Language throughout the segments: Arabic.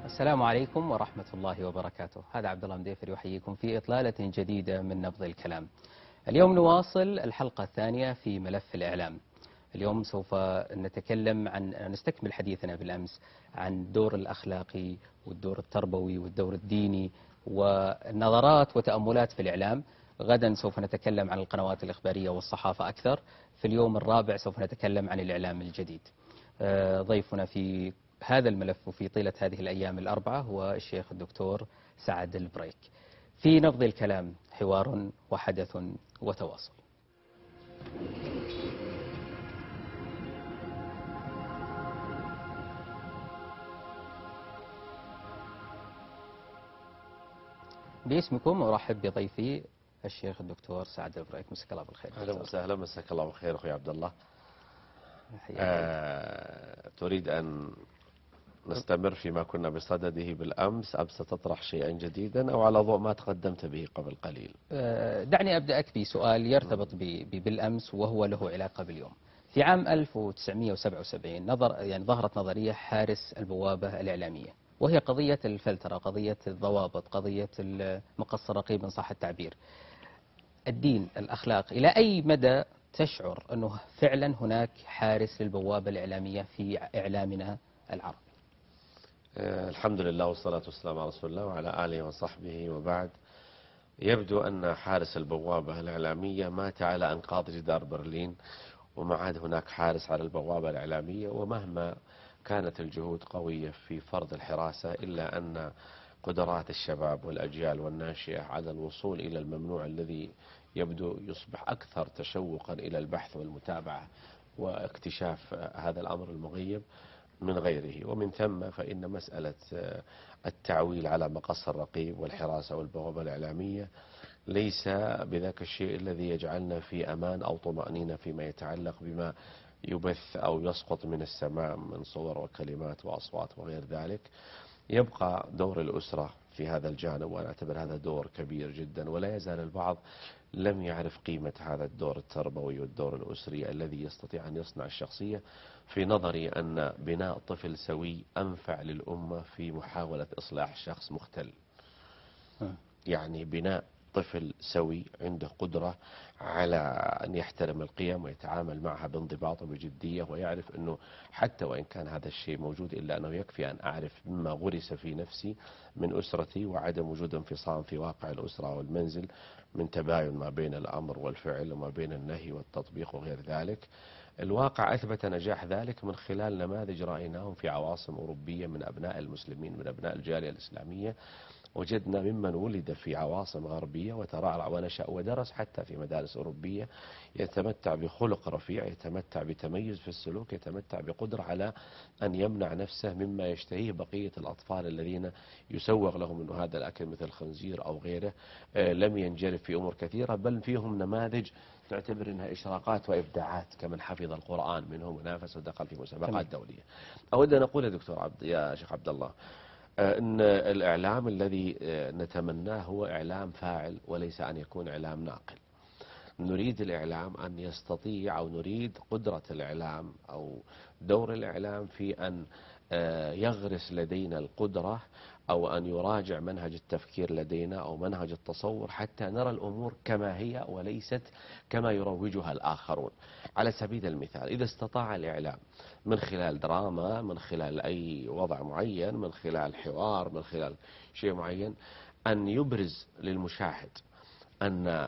السلام عليكم ورحمة الله وبركاته. هذا عبد الله مديفر يحييكم في إطلالة جديدة من نبض الكلام. اليوم نواصل الحلقة الثانية في ملف الإعلام. اليوم سوف نستكمل حديثنا بالأمس عن الدور الأخلاقي والدور التربوي والدور الديني والنظرات وتأملات في الإعلام. غدا سوف نتكلم عن القنوات الإخبارية والصحافة أكثر. في اليوم الرابع سوف نتكلم عن الإعلام الجديد. ضيفنا في هذا الملف وفي طيلة هذه الأيام الأربعة هو الشيخ الدكتور سعد البريك. في نبض الكلام حوار وحدث وتواصل. باسمكم أرحب بضيفي الشيخ الدكتور سعد البريك. مساك الله بالخير. أهلا وسهلا. مساك الله بالخير أخوي عبد الله. تريد أن نستمر فيما كنا بصدده بالأمس أم ستطرح شيئا جديدا أو على ضوء ما تقدمت به قبل قليل؟ دعني أبدأك بسؤال يرتبط بالأمس وهو له علاقة باليوم. في عام 1977 ظهرت نظرية حارس البوابة الإعلامية، وهي قضية الفلترة، قضية الضوابط، قضية مقص الرقيب إن صح التعبير. الدين، الأخلاق، إلى أي مدى تشعر أنه فعلا هناك حارس للبوابة الإعلامية في إعلامنا العربي؟ الحمد لله والصلاة والسلام على رسول الله وعلى آله وصحبه وبعد. يبدو أن حارس البوابة الإعلامية مات على أنقاض جدار برلين، وما عاد هناك حارس على البوابة الإعلامية. ومهما كانت الجهود قوية في فرض الحراسة إلا أن قدرات الشباب والأجيال والناشئة على الوصول إلى الممنوع الذي يبدو يصبح أكثر تشوقا إلى البحث والمتابعة واكتشاف هذا الأمر المغيب من غيره. ومن ثم فإن مسألة التعويل على مقص الرقيب والحراسة والبوابة الإعلامية ليس بذاك الشيء الذي يجعلنا في أمان أو طمأنينة فيما يتعلق بما يبث أو يسقط من السماء من صور وكلمات وأصوات وغير ذلك. يبقى دور الأسرة في هذا الجانب، وأنا أعتبر هذا دور كبير جدا، ولا يزال البعض لم يعرف قيمة هذا الدور التربوي والدور الأسري الذي يستطيع أن يصنع الشخصية. في نظري أن بناء طفل سوي أنفع للأمة في محاولة إصلاح شخص مختل. يعني بناء طفل سوي عنده قدرة على أن يحترم القيم ويتعامل معها بانضباط وبجدية، ويعرف أنه حتى وإن كان هذا الشيء موجود إلا أنه يكفي أن أعرف مما غرس في نفسي من أسرتي، وعدم وجود انفصام في واقع الأسرة والمنزل من تباين ما بين الأمر والفعل وما بين النهي والتطبيق وغير ذلك. الواقع أثبت نجاح ذلك من خلال نماذج رأيناهم في عواصم أوروبية من أبناء المسلمين، من أبناء الجالية الإسلامية. وجدنا ممن ولد في عواصم غربية وترعرع ونشأ ودرس حتى في مدارس أوروبية يتمتع بخلق رفيع، يتمتع بتميز في السلوك، يتمتع بقدرة على أن يمنع نفسه مما يشتهيه بقية الأطفال الذين يسوغ لهم أنه هذا الأكل مثل الخنزير أو غيره. لم ينجرف في أمور كثيرة، بل فيهم نماذج تعتبر أنها إشراقات وإبداعات، كمن حفظ القرآن منهم ونافس ودخل في مسابقات دولية. أود أن أقول يا شيخ عبد الله أن الإعلام الذي نتمناه هو إعلام فاعل وليس أن يكون إعلام ناقل. نريد الإعلام أن يستطيع، أو نريد قدرة الإعلام أو دور الإعلام في أن يغرس لدينا القدرة أو أن يراجع منهج التفكير لدينا أو منهج التصور حتى نرى الأمور كما هي وليست كما يروجها الآخرون. على سبيل المثال، إذا استطاع الإعلام من خلال دراما، من خلال أي وضع معين، من خلال حوار، من خلال شيء معين، أن يبرز للمشاهد أن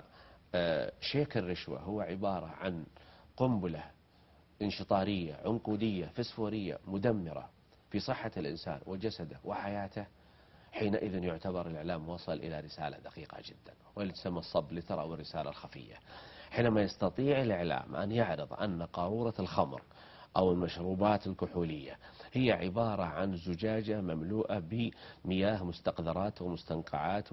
شيك الرشوة هو عبارة عن قنبلة انشطارية عنقودية فسفورية مدمرة في صحة الإنسان وجسده وحياته، حينئذ يعتبر الإعلام وصل إلى رسالة دقيقة جدا، والتي تسمى الصبلتر أو الرسالة الخفية. حينما يستطيع الإعلام أن يعرض أن قارورة الخمر أو المشروبات الكحولية هي عبارة عن زجاجة مملوءة بمياه مستقذرات ومستنقعات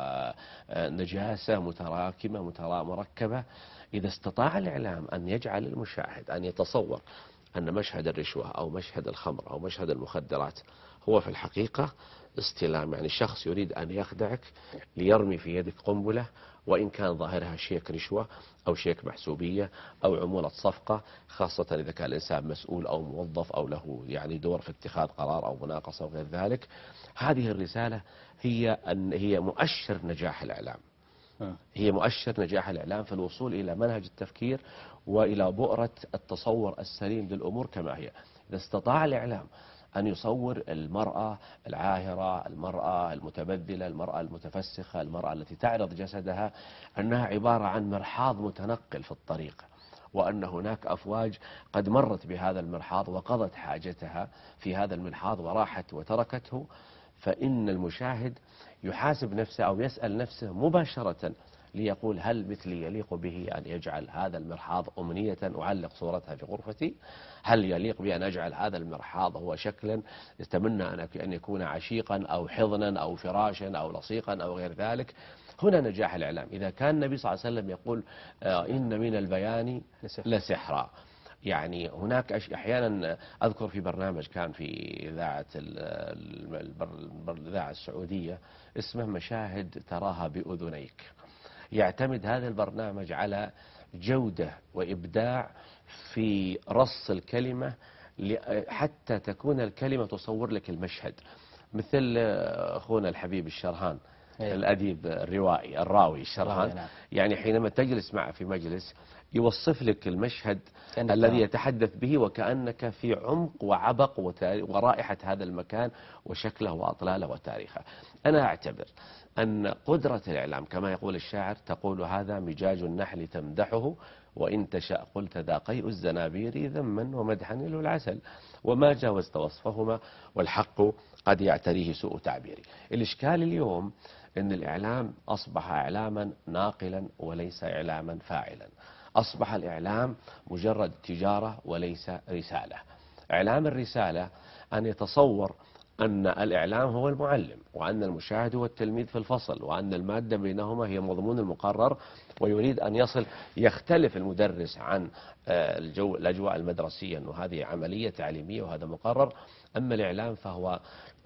ونجاسة متراكمة مركبة، إذا استطاع الإعلام أن يجعل المشاهد أن يتصور أن مشهد الرشوة أو مشهد الخمر أو مشهد المخدرات هو في الحقيقة استلام، يعني شخص يريد أن يخدعك ليرمي في يدك قنبلة وإن كان ظاهرها شيك رشوة أو شيك محسوبية أو عمولة صفقة، خاصة إذا كان الإنسان مسؤول أو موظف أو له يعني دور في اتخاذ قرار أو مناقصة وغير ذلك. هذه الرسالة هي مؤشر نجاح الإعلام، هي مؤشر نجاح الإعلام في الوصول إلى منهج التفكير وإلى بؤرة التصور السليم للأمور كما هي. إذا استطاع الإعلام أن يصور المرأة العاهرة، المرأة المتبذلة، المرأة المتفسخة، المرأة التي تعرض جسدها أنها عبارة عن مرحاض متنقل في الطريق، وأن هناك أفواج قد مرت بهذا المرحاض وقضت حاجتها في هذا المرحاض وراحت وتركته، فإن المشاهد يحاسب نفسه أو يسأل نفسه مباشرة ليقول هل مثلي يليق به أن يجعل هذا المرحاض أمنية أعلق صورتها في غرفتي؟ هل يليق بي أن أجعل هذا المرحاض هو شكلا أتمنى أن يكون عشيقا أو حضنا أو فراشا أو لصيقا أو غير ذلك؟ هنا نجاح الإعلام. إذا كان النبي صلى الله عليه وسلم يقول إن من البيان لسحرا، يعني هناك أحيانا أذكر في برنامج كان في إذاعة الإذاعة السعودية اسمه مشاهد تراها بأذنيك. يعتمد هذا البرنامج على جودة وإبداع في رص الكلمة حتى تكون الكلمة تصور لك المشهد، مثل أخونا الحبيب الشرهان الأديب الروائي الراوي الشرهان، يعني حينما تجلس معه في مجلس يوصف لك المشهد الذي يتحدث به وكأنك في عمق وعبق ورائحة هذا المكان وشكله وأطلاله وتاريخه. أنا أعتبر أن قدرة الإعلام كما يقول الشاعر تقول هذا مجاج النحل تمدحه وإن تشاء قلت ذا قيء الزنابير ذما ومدحا له العسل وما جاوزت وصفهما والحق قد يعتريه سوء تعبيري. الإشكال اليوم أن الإعلام أصبح إعلاما ناقلا وليس إعلاما فاعلا، أصبح الإعلام مجرد تجارة وليس رسالة. إعلام الرسالة أن يتصور أن الإعلام هو المعلم وأن المشاهد هو التلميذ في الفصل وأن المادة بينهما هي مضمون المقرر، ويريد أن يختلف المدرس عن الأجواء المدرسية أنه هذه عملية تعليمية وهذا مقرر. أما الإعلام فهو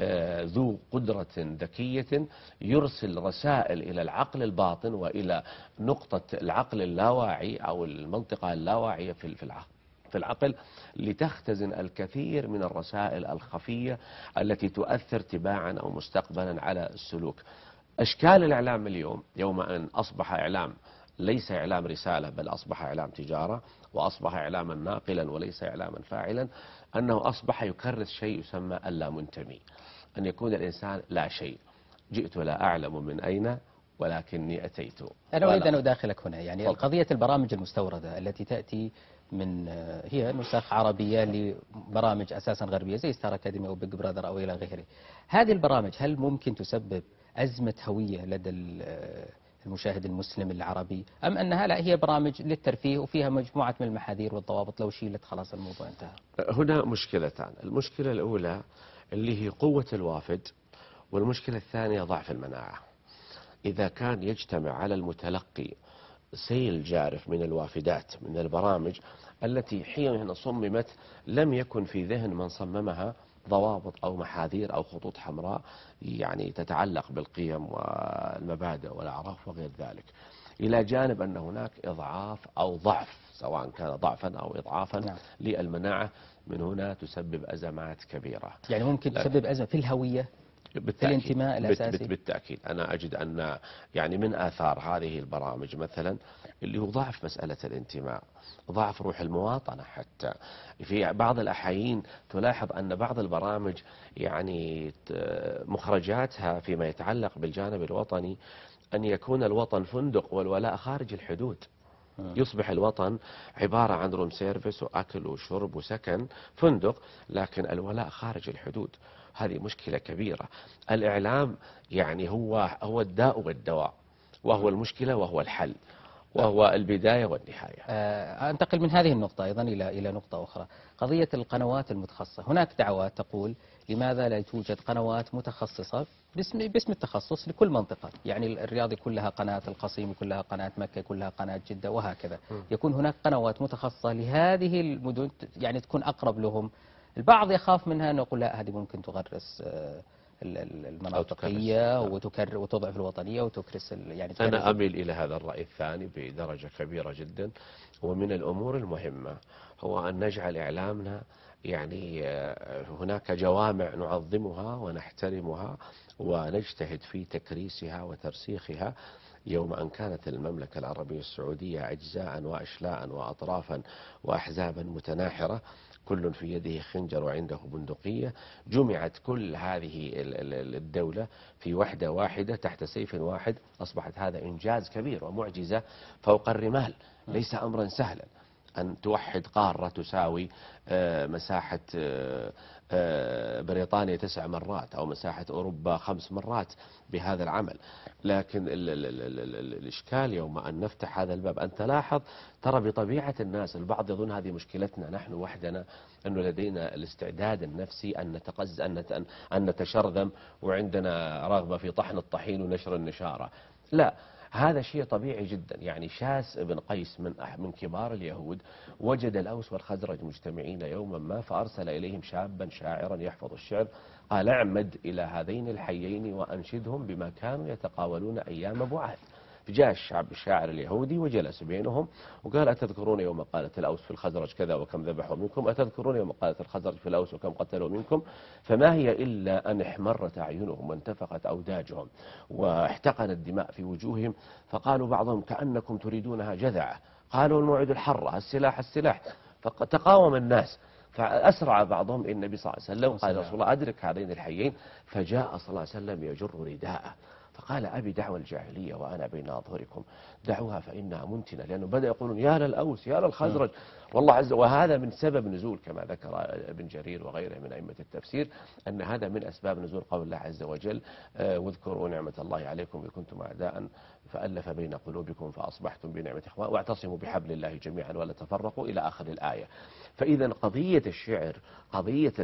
ذو قدرة ذكية يرسل رسائل إلى العقل الباطن وإلى نقطة العقل اللاواعي أو المنطقة اللاواعية في العقل لتختزن الكثير من الرسائل الخفية التي تؤثر تباعا أو مستقبلا على السلوك. أشكال الإعلام اليوم يوم أن أصبح إعلام ليس إعلام رسالة بل أصبح إعلام تجارة وأصبح إعلاما ناقلا وليس إعلاما فاعلا، أنه أصبح يكرس شيء يسمى اللامنتمي، أن يكون الإنسان لا شيء، جئت لا أعلم من أين ولكني أتيت. أنا أريد أن أداخلك هنا، يعني قضية البرامج المستوردة التي تأتي من هي نسخ عربية لبرامج أساسا غربية زي ستار أكاديمي أو بيج براذر أو إلى غيره. هذه البرامج هل ممكن تسبب أزمة هوية لدى المشاهد المسلم العربي، أم أنها لا هي برامج للترفيه وفيها مجموعة من المحاذير والضوابط لو شيلت خلاص الموضوع انتهى؟ هنا مشكلتان، المشكلة الأولى اللي هي قوة الوافد، والمشكلة الثانية ضعف المناعة. إذا كان يجتمع على المتلقي سيل جارف من الوافدات من البرامج التي حين صممت لم يكن في ذهن من صممها ضوابط أو محاذير أو خطوط حمراء يعني تتعلق بالقيم والمبادئ والأعراف وغير ذلك، إلى جانب أن هناك إضعاف أو ضعف سواء كان ضعفا أو إضعافا للمناعة، من هنا تسبب أزمات كبيرة. يعني ممكن تسبب أزمة في الهوية في الانتماء الأساسي. بالتأكيد أنا أجد أن يعني من آثار هذه البرامج مثلا اللي هو ضعف مسألة الانتماء، ضعف روح المواطنة. حتى في بعض الأحايين تلاحظ أن بعض البرامج يعني مخرجاتها فيما يتعلق بالجانب الوطني أن يكون الوطن فندق والولاء خارج الحدود، يصبح الوطن عبارة عن روم سيرفيس وأكل وشرب وسكن فندق، لكن الولاء خارج الحدود. هذه مشكلة كبيرة. الإعلام يعني هو الداء والدواء، وهو المشكلة وهو الحل، وهو البداية والنهاية. أنتقل من هذه النقطة أيضا إلى نقطة أخرى، قضية القنوات المتخصصة. هناك دعوات تقول لماذا لا توجد قنوات متخصصة باسم التخصص لكل منطقة، يعني الرياض يكون لها قناة، القصيم يكون لها قناة، مكة يكون لها قناة، جدة وهكذا. يكون هناك قنوات متخصصة لهذه المدن يعني تكون أقرب لهم. البعض يخاف منها أنه يقول لا هذه ممكن تغرس المناطقية وتضعف الوطنية وتكرس يعني أنا أميل إلى هذا الرأي الثاني بدرجة كبيرة جدا. ومن الأمور المهمة هو أن نجعل إعلامنا يعني هناك جوامع نعظمها ونحترمها ونجتهد في تكريسها وترسيخها. يوم أن كانت المملكة العربية السعودية أجزاء وأشلاء وأطرافا وأحزابا متناحرة، كل في يده خنجر وعنده بندقية، جمعت كل هذه الدولة في وحدة واحدة تحت سيف واحد، أصبحت هذا إنجاز كبير ومعجزة فوق الرمال. ليس أمرا سهلا أن توحد قارة تساوي مساحة بريطانيا 9 مرات أو مساحة أوروبا 5 مرات بهذا العمل. لكن الإشكال يوم أن نفتح هذا الباب أن تلاحظ ترى بطبيعة الناس، البعض يظن هذه مشكلتنا نحن وحدنا، أنه لدينا الاستعداد النفسي أن نتشرذم وعندنا رغبة في طحن الطحين ونشر النشارة. لا، هذا شيء طبيعي جدا. يعني شاس بن قيس من كبار اليهود وجد الأوس والخزرج مجتمعين يوما ما، فأرسل إليهم شابا شاعرا يحفظ الشعر، قال اعمد إلى هذين الحيين وأنشدهم بما كانوا يتقاولون أيام بعاث. فجاء الشاعر اليهودي وجلس بينهم وقال أتذكرون يوم قالت الأوس في الخزرج كذا وكم ذبحوا منكم؟ أتذكرون يوم قالت الخزرج في الأوس وكم قتلوا منكم؟ فما هي إلا أن احمرت أعينهم وانتفخت أوداجهم واحتقن الدماء في وجوههم، فقالوا بعضهم كأنكم تريدونها جذعة، قالوا الموعد الحرة، السلاح السلاح، فتقاوم الناس. فأسرع بعضهم النبي صلى الله عليه وسلم، قال رسول الله أدرك هذين الحيين، فجاء صلى الله عليه وسلم يجر رداءه فقال أبي دعوى الجاهلية وأنا بين أظهركم، دعوها فإنها منتنة. لأنه بدأ يقولون يا للأوس يا للخزرج والله عز وجل. وهذا من سبب نزول كما ذكر ابن جرير وغيره من أئمة التفسير، أن هذا من أسباب نزول قول الله عز وجل واذكروا نعمة الله عليكم إذ كنتم أعداء فألف بين قلوبكم فأصبحتم بنعمة إخوان واعتصموا بحبل الله جميعا ولا تفرقوا إلى آخر الآية. فإذا قضية الشعر، قضية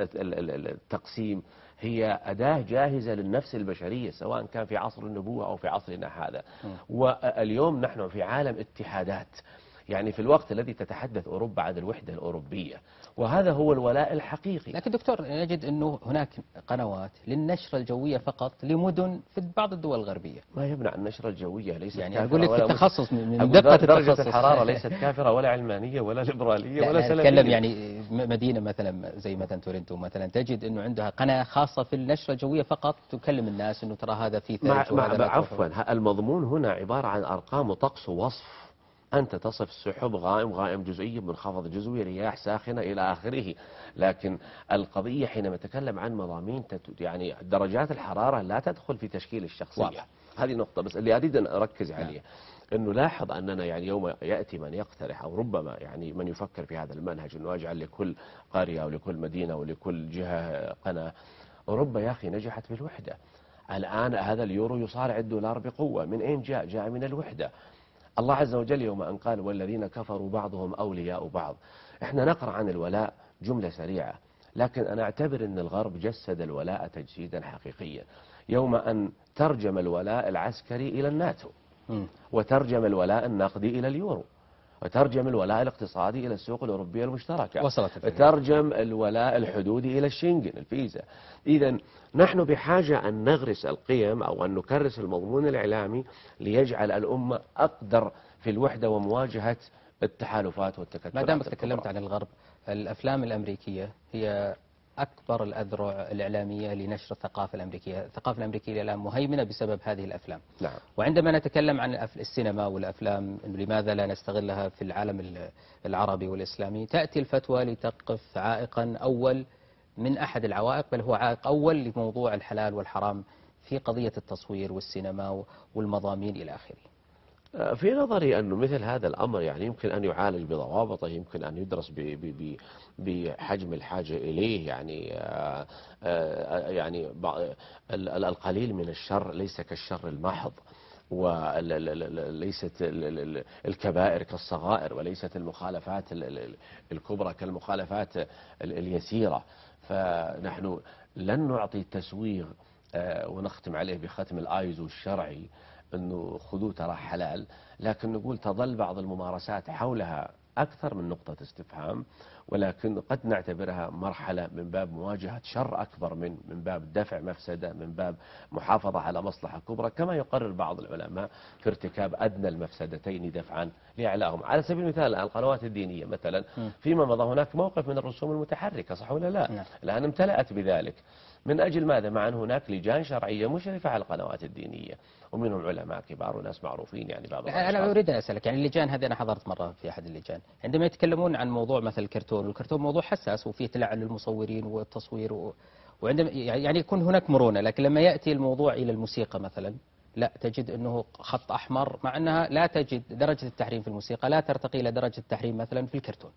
التقسيم، هي أداة جاهزة للنفس البشرية سواء كان في عصر النبوة أو في عصرنا هذا. واليوم نحن في عالم اتحادات، يعني في الوقت الذي تتحدث أوروبا عن الوحدة الأوروبية، وهذا هو الولاء الحقيقي. لكن دكتور نجد أنه هناك قنوات للنشرة الجوية فقط لمدن في بعض الدول الغربية. ما يمنع النشرة الجوية، ليست يعني كافرة أقول لك ولا التخصص من دقة درجة الحرارة ليست كافرة ولا علمانية ولا ليبرالية ولا سلفية. نتكلم يعني مدينة مثلا زي مثلا تورنتو مثلا، تجد أنه عندها قناة خاصة في النشرة الجوية فقط تكلم الناس أنه ترى هذا في ثلج وهذا لا. عفوا، المضمون هنا عبارة عن أرقام وطقس ووصف. أنت تصف السحب غائم، غائم جزئي، منخفض جزئي، رياح ساخنة إلى آخره. لكن القضية حينما نتكلم عن مضامين يعني درجات الحرارة لا تدخل في تشكيل الشخصية. واضح. هذه نقطة بس اللي أريد أن أركز عليه، أنه لاحظ أننا يعني يوم يأتي من يقترح أو ربما يعني من يفكر في هذا المنهج أنه أجعل لكل قرية ولكل مدينة ولكل جهة قناة. أوروبا يا أخي نجحت بالوحدة. الآن هذا اليورو يصارع الدولار بقوة. من أين جاء؟ جاء من الوحدة. الله عز وجل يوم أن قال والذين كفروا بعضهم أولياء بعض. احنا نقرأ عن الولاء جملة سريعة، لكن أنا أعتبر أن الغرب جسد الولاء تجسيدا حقيقيا يوم أن ترجم الولاء العسكري إلى الناتو، وترجم الولاء النقدي إلى اليورو، وترجم الولاء الاقتصادي إلى السوق الأوروبية المشتركة، وترجم الولاء الحدودي إلى الشنغن الفيزا. إذا نحن بحاجة أن نغرس القيم أو أن نكرس المضمون الإعلامي ليجعل الأمة أقدر في الوحدة ومواجهة التحالفات والتكتلات. ما دامك تكلمت عن الغرب، الأفلام الأمريكية هي أكبر الأذرع الإعلامية لنشر الثقافة الأمريكية. الثقافة الأمريكية الآن مهيمنة بسبب هذه الأفلام. نعم. وعندما نتكلم عن السينما والأفلام لماذا لا نستغلها في العالم العربي والإسلامي، تأتي الفتوى لتقف عائقا أول من أحد العوائق، بل هو عائق أول لموضوع الحلال والحرام في قضية التصوير والسينما والمضامين إلى آخره. في نظري أنه مثل هذا الأمر يعني يمكن أن يعالج بضوابطه، يمكن أن يدرس بحجم الحاجة إليه. يعني القليل من الشر ليس كالشر المحض، وليست الكبائر كالصغائر، وليست المخالفات الكبرى كالمخالفات اليسيرة. فنحن لن نعطي تسويغ ونختم عليه بختم الآيزو الشرعي أنه خذوه ترى حلال، لكن نقول تظل بعض الممارسات حولها أكثر من نقطة استفهام، ولكن قد نعتبرها مرحلة من باب مواجهة شر أكبر من باب دفع مفسدة، من باب محافظة على مصلحة كبرى، كما يقرر بعض العلماء في ارتكاب أدنى المفسدتين دفعا لإعلاهم. على سبيل المثال الآن القنوات الدينية مثلا، فيما مضى هناك موقف من الرسوم المتحركة، صح ولا لا؟ نعم. الآن امتلأت بذلك. من أجل ماذا؟ مع أن هناك لجان شرعية مشرفة على القنوات الدينية، ومنهم علماء كبار وناس معروفين، يعني بعض أنا الأشخاص. أريد أن أسألك، يعني اللجان هذه أنا حضرت مرة في أحد اللجان، عندما يتكلمون عن موضوع مثل الكرتون، والكرتون موضوع حساس وفيه تلاعب للمصورين والتصوير وعندما يعني يكون هناك مرونة، لكن لما يأتي الموضوع إلى الموسيقى مثلا، لا تجد أنه خط أحمر، مع أنها لا تجد درجة التحريم في الموسيقى لا ترتقي إلى درجة التحريم مثلا في الكرتون.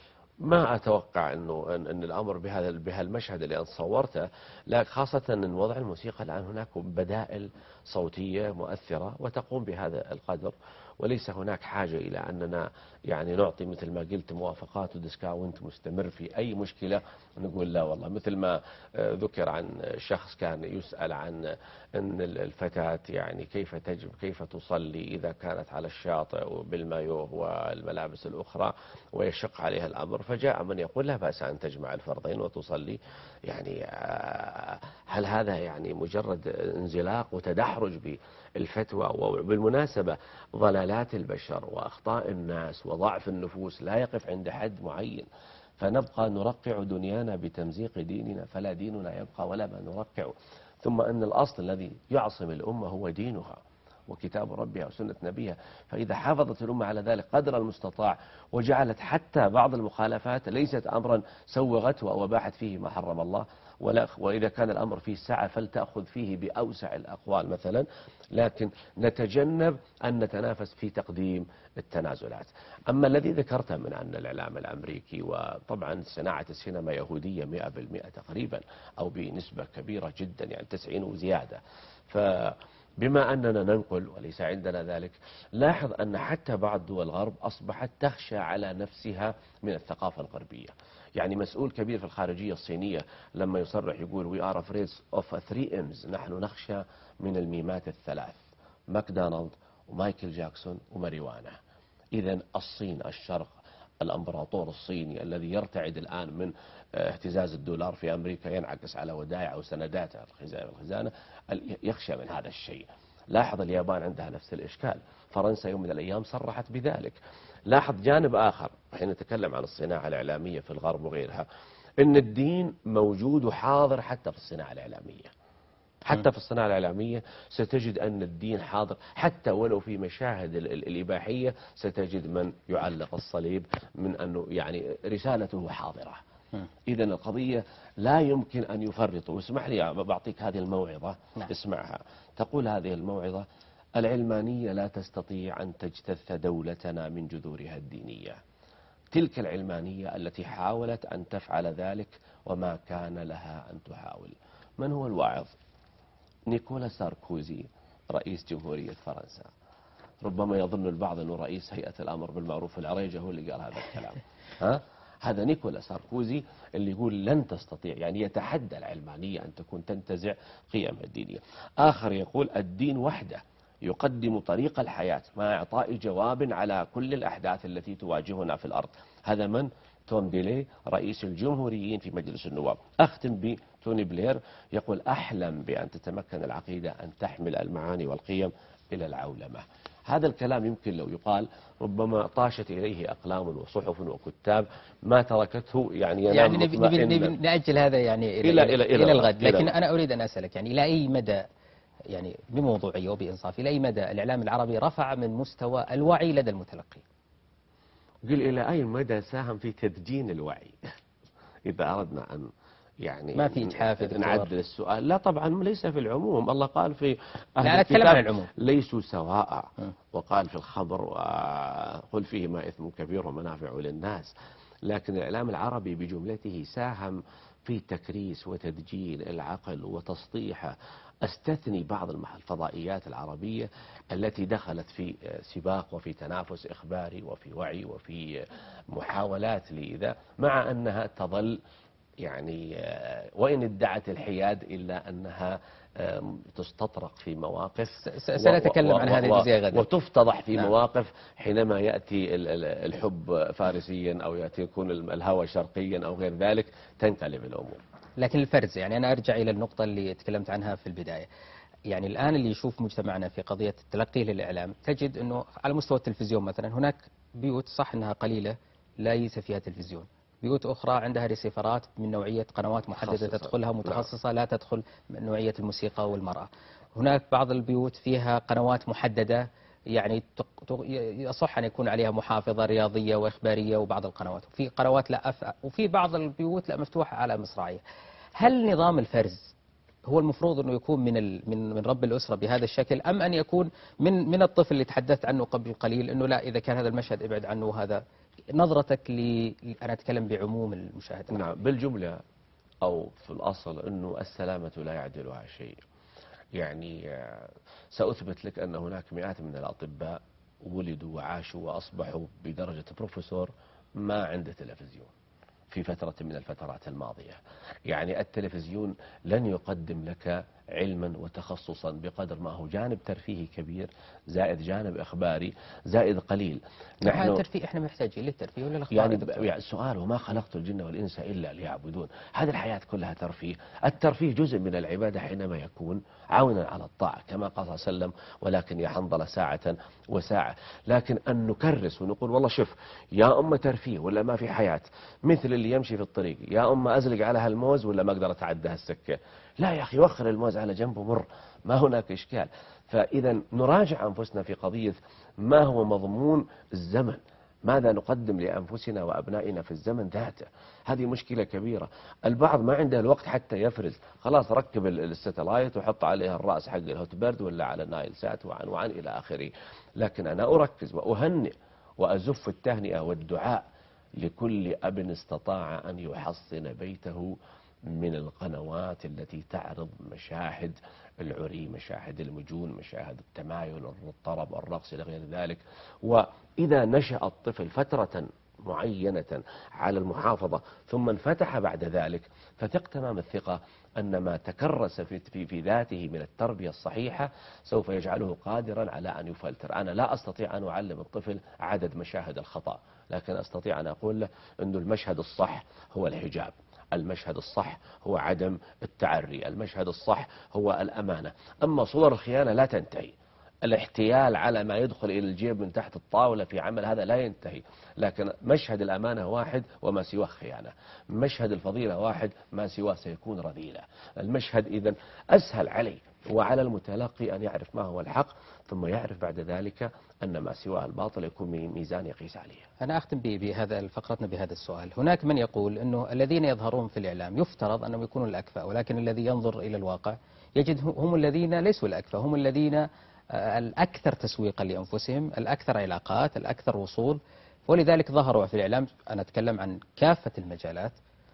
ما أتوقع أن الأمر بهالمشهد اللي أنت صورته، لكن خاصة أن وضع الموسيقى الآن هناك بدائل صوتية مؤثرة وتقوم بهذا القدر، وليس هناك حاجة إلى أننا يعني نعطي مثل ما قلت موافقات وديسكاونت مستمر في أي مشكلة، نقول لا والله. مثل ما ذكر عن شخص كان يسأل عن أن الفتاة يعني كيف تصلي إذا كانت على الشاطئ وبالمايوه والملابس الأخرى ويشق عليها الأمر، فجاء من يقول لا بأس أن تجمع الفرضين وتصلي. يعني هل هذا يعني مجرد انزلاق وتدحرج بالفتوى؟ وبالمناسبة ضلالات البشر وأخطاء الناس وضعف النفوس لا يقف عند حد معين، فنبقى نرقع دنيانا بتمزيق ديننا، فلا ديننا يبقى ولا ما نرقعه. ثم أن الأصل الذي يعصم الأمة هو دينها وكتاب ربها وسنة نبيها، فإذا حافظت الأمة على ذلك قدر المستطاع وجعلت حتى بعض المخالفات ليست أمرا سوغته أو أباحت فيه ما حرم الله، وإذا كان الأمر فيه سعة فلتأخذ فيه بأوسع الأقوال مثلا، لكن نتجنب أن نتنافس في تقديم التنازلات. أما الذي ذكرته من أن الإعلام الأمريكي، وطبعا صناعة السينما يهودية 100% تقريبا أو بنسبة كبيرة جدا، يعني 90 وزيادة، بما أننا ننقل وليس عندنا ذلك، لاحظ أن حتى بعض دول الغرب أصبحت تخشى على نفسها من الثقافة الغربية. يعني مسؤول كبير في الخارجية الصينية لما يصرح يقول we are afraid of 3 M's، نحن نخشى من الميمات الثلاث: ماكدونالد ومايكل جاكسون وماريوانا. إذن الصين، الشرق، الامبراطور الصيني الذي يرتعد الآن من اهتزاز الدولار في أمريكا ينعكس على ودائع وسنداته الخزانة، يخشى من هذا الشيء. لاحظ اليابان عندها نفس الإشكال، فرنسا يوم من الأيام صرحت بذلك. لاحظ جانب آخر حين نتكلم عن الصناعة الإعلامية في الغرب وغيرها، إن الدين موجود وحاضر حتى في الصناعة الإعلامية. حتى في الصناعة الإعلامية ستجد أن الدين حاضر، حتى ولو في مشاهد الإباحية ستجد من يعلق الصليب من أنه يعني رسالته حاضرة. إذن القضية لا يمكن أن يفرطوا. واسمح لي بعطيك هذه الموعظة، اسمعها. تقول هذه الموعظة: العلمانية لا تستطيع أن تجتث دولتنا من جذورها الدينية. تلك العلمانية التي حاولت أن تفعل ذلك وما كان لها أن تحاول. من هو الواعظ؟ نيكولا ساركوزي، رئيس جمهورية فرنسا. ربما يظن البعض أنه رئيس هيئة الأمر بالمعروف العريجة هو اللي قال هذا الكلام. هذا نيكولا ساركوزي اللي يقول لن تستطيع، يعني يتحدى العلمانية أن تكون تنتزع قيمها الدينية. آخر يقول الدين وحده يقدم طريق الحياة مع إعطاء جواب على كل الأحداث التي تواجهنا في الأرض. هذا من؟ تون بيلي، رئيس الجمهوريين في مجلس النواب. أختم بتوني بلير، يقول أحلم بأن تتمكن العقيدة أن تحمل المعاني والقيم إلى العولمة. هذا الكلام يمكن لو يقال ربما طاشت إليه أقلام وصحف وكتاب ما تركته يعني ينام مطمئنا. نأجل هذا يعني إلى الغد. لكن أنا أريد أن أسألك، يعني إلى أي مدى، يعني بموضوعية وبإنصاف، إلى أي مدى الإعلام العربي رفع من مستوى الوعي لدى المتلقي؟ قل إلى أي مدى ساهم في تدجين الوعي؟ إذا أردنا أن يعني ما في إجحاف نعدل السؤال. لا طبعا ليس في العموم. الله قال في أهل الكتاب ليسوا سواء، وقال في الخبر وقل فيهما إثم كبير ومنافع للناس. لكن الإعلام العربي بجملته ساهم في تكريس وتدجين العقل وتسطيحه. استثني بعض الفضائيات العربية التي دخلت في سباق وفي تنافس إخباري وفي وعي وفي محاولات لإذا، مع أنها تظل يعني وإن ادعت الحياد إلا أنها تستطرق في مواقف سنتكلم عن هذه الجزئية غدا. وتفتضح في نعم. مواقف حينما يأتي الحب فارسيا أو يكون الهوى شرقيا أو غير ذلك، تنقلب الأمور. لكن الفرز، يعني أنا أرجع إلى النقطة اللي تكلمت عنها في البداية. يعني الآن اللي يشوف مجتمعنا في قضية التلقي للإعلام، تجد أنه على مستوى التلفزيون مثلا هناك بيوت صح أنها قليلة ليس فيها تلفزيون، بيوت أخرى عندها ريسيفرات من نوعية قنوات محددة تدخلها متخصصة، لا تدخل من نوعية الموسيقى والمرأة. هناك بعض البيوت فيها قنوات محددة، يعني يصح أن يكون عليها محافظة رياضية وإخبارية وبعض القنوات، وفي قنوات لا وفي بعض البيوت لا مفتوحة على مصراعية. هل نظام الفرز هو المفروض أنه يكون من رب الأسرة بهذا الشكل، أم أن يكون من الطفل اللي تحدثت عنه قبل قليل أنه لا، إذا كان هذا المشهد ابعد عنه؟ وهذا نظرتك أنا أتكلم بعموم المشاهدة. نعم، بالجملة أو في الأصل أنه السلامة لا يعدلها شيء. يعني سأثبت لك أن هناك مئات من الأطباء ولدوا وعاشوا وأصبحوا بدرجة بروفيسور ما عنده تلفزيون في فترة من الفترات الماضية. يعني التلفزيون لن يقدم لك علما وتخصصا بقدر ما هو جانب ترفيهي كبير، زائد جانب إخباري، زائد قليل. نحن الترفيه احنا محتاجين للترفيه ولا الإخبار؟ يعني السؤال: وما خلقت الجن والإنس إلا ليعبدون. هذه الحياة كلها ترفيه. الترفيه جزء من العبادة حينما يكون عونا على الطاعة كما قال صلى الله عليه وسلم: ولكن يا حنظل ساعة وساعة. لكن أن نكرس ونقول والله شوف يا أمة ترفيه ولا ما في حياة، مثل اللي يمشي في الطريق، يا أمة أزلق على هالموز ولا ما أقدر أتعدى هالسكة. لا يا أخي، وخر الموز على جنبه مر، ما هناك إشكال. فإذا نراجع أنفسنا في قضية ما هو مضمون الزمن، ماذا نقدم لأنفسنا وأبنائنا في الزمن ذاته. هذه مشكلة كبيرة. البعض ما عنده الوقت حتى يفرز، خلاص ركب الستلايت وحط عليها الرأس حق الهوت بيرد ولا على النايل سات وعن إلى آخره. لكن أنا أركز وأهنئ وأزف التهنئة والدعاء لكل أب استطاع أن يحصن بيته من القنوات التي تعرض مشاهد العري، مشاهد المجون، مشاهد التمايل، الطرب، الرقص إلى غير ذلك. وإذا نشأ الطفل فترة معينة على المحافظة ثم انفتح بعد ذلك، فثق تمام الثقة أن ما تكرس في ذاته من التربية الصحيحة سوف يجعله قادرا على أن يفلتر. أنا لا أستطيع أن أعلم الطفل عدد مشاهد الخطأ، لكن أستطيع أن أقول له أن المشهد الصح هو الحجاب، المشهد الصح هو عدم التعري، المشهد الصح هو الأمانة. أما صور الخيانة لا تنتهي، الاحتيال على ما يدخل إلى الجيب من تحت الطاولة في عمل هذا لا ينتهي، لكن مشهد الأمانة واحد وما سواه خيانة، مشهد الفضيلة واحد ما سواه سيكون رذيلة. المشهد إذن أسهل عليه وعلى المتلقي أن يعرف ما هو الحق، ثم يعرف بعد ذلك أن ما سواه الباطل يكون ميزان يقيس عليه. أنا أختم بهذا فقرتنا بهذا السؤال. هناك من يقول أنه الذين يظهرون في الإعلام يفترض أنهم يكونوا الأكفأ، ولكن الذي ينظر إلى الواقع يجد هم الذين ليسوا الأكفأ، هم الذين الأكثر تسويقا لأنفسهم، الأكثر علاقات، الأكثر وصول، ولذلك ظهروا في الإعلام. أنا أتكلم عن كافة المجالات،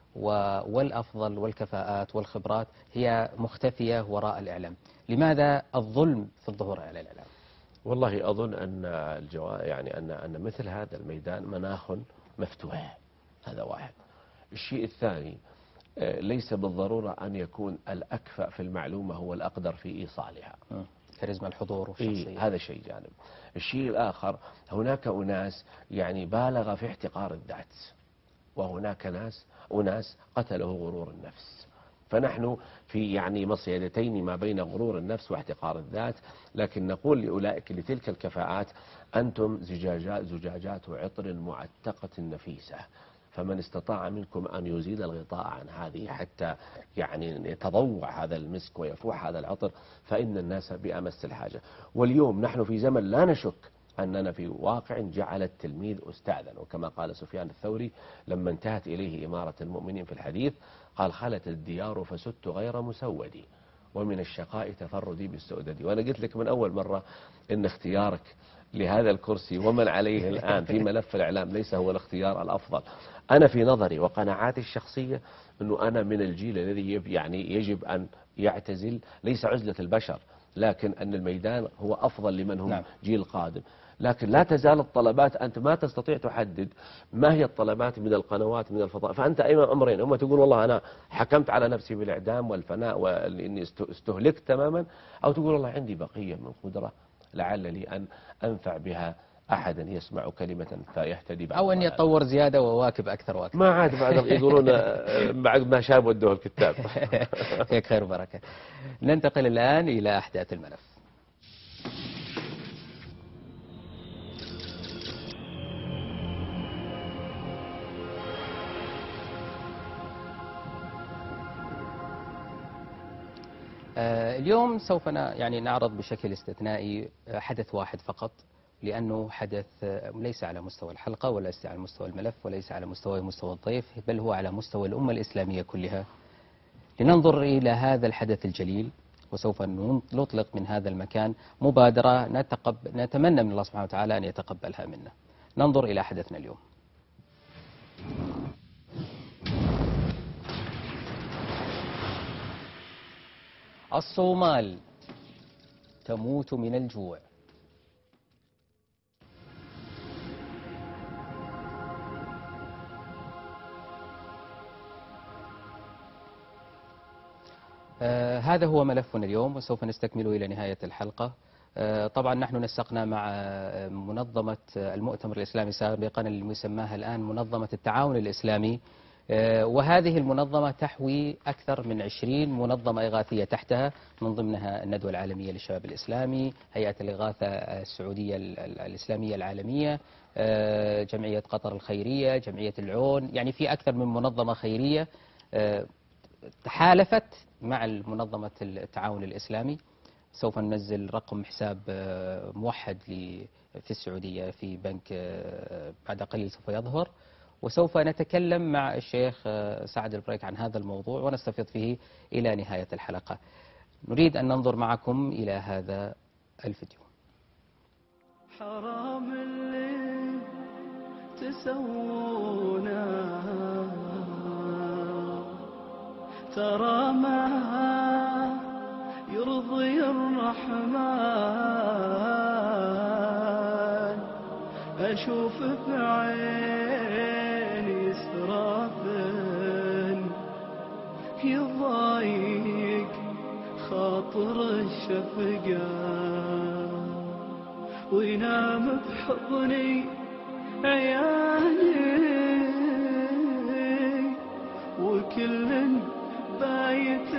والأفضل والكفاءات والخبرات هي مختفية وراء الإعلام. لماذا الظلم في الظهور على الإعلام؟ والله أظن أن يعني أن مثل هذا الميدان مناخ مفتوح، هذا واحد. الشيء الثاني، ليس بالضرورة أن يكون الأكفأ في المعلومة هو الأقدر في إيصالها، كاريزما الحضور والشخصية. هذا شيء جانب. الشيء الآخر، هناك أناس يعني بالغ في احتقار الذات، وهناك أناس قتله غرور النفس. فنحن في يعني مصيدتين ما بين غرور النفس واحتقار الذات. لكن نقول لأولئك لتلك الكفاءات: أنتم زجاجات عطر معتقة نفيسة، فمن استطاع منكم أن يزيل الغطاء عن هذه حتى يعني يتضوع هذا المسك ويفوح هذا العطر، فإن الناس بأمس الحاجة. واليوم نحن في زمن لا نشك أننا في واقع جعل التلميذ أستاذا، وكما قال سفيان الثوري لما انتهت إليه إمارة المؤمنين في الحديث قال: خلت الديار فسدت غير مسودي، ومن الشقاء تفردي بالسؤدد. وأنا قلت لك من أول مرة إن اختيارك لهذا الكرسي ومن عليه الآن في ملف الإعلام ليس هو الاختيار الأفضل. أنا في نظري وقناعاتي الشخصية أنه أنا من الجيل الذي يعني يجب أن يعتزل، ليس عزلة البشر، لكن أن الميدان هو أفضل لمن هم جيل قادم. لكن لا تزال الطلبات، أنت ما تستطيع تحدد ما هي الطلبات من القنوات من الفضاء. فأنت أمام أمرين، أما تقول والله أنا حكمت على نفسي بالإعدام والفناء وإني استهلكت تماما، أو تقول والله عندي بقية من قدرة لعل لي أن أنفع بها أحدا يسمع كلمة فيهتدي بعد أو أن ضلالة. يتطور زيادة وواكب أكثر وأكثر. ما عاد بعد يقولون بعد ما شاب ودوه الكتاب. فيك خير وبركة. ننتقل الآن إلى أحداث الملف. اليوم سوف نعرض بشكل استثنائي حدث واحد فقط، لأنه حدث ليس على مستوى الحلقة وليس على مستوى الملف وليس على مستوى الضيف، بل هو على مستوى الأمة الإسلامية كلها. لننظر إلى هذا الحدث الجليل، وسوف نطلق من هذا المكان مبادرة نتمنى من الله سبحانه وتعالى أن يتقبلها منا. ننظر إلى حدثنا اليوم. الصومال تموت من الجوع. هذا هو ملفنا اليوم، وسوف نستكمله إلى نهاية الحلقة. طبعا نحن نسقنا مع منظمة المؤتمر الإسلامي سابقا، اللي يسماها الآن منظمة التعاون الإسلامي، وهذه المنظمة تحوي أكثر من 20 منظمة إغاثية تحتها، من ضمنها الندوة العالمية للشباب الإسلامي، هيئة الإغاثة السعودية الإسلامية العالمية، جمعية قطر الخيرية، جمعية العون، يعني في أكثر من منظمة خيرية تحالفت مع المنظمة التعاون الإسلامي. سوف ننزل رقم حساب موحد في السعودية في بنك بعد قليل سوف يظهر، وسوف نتكلم مع الشيخ سعد البريك عن هذا الموضوع ونستفيض فيه إلى نهاية الحلقة. نريد أن ننظر معكم إلى هذا الفيديو. حرام اللي تسوونه، ترى ما يرضي الرحمن. أشوف بعيني إسراف يضايق خاطر الشفقة، وينام بحضني عيالي وكل بايت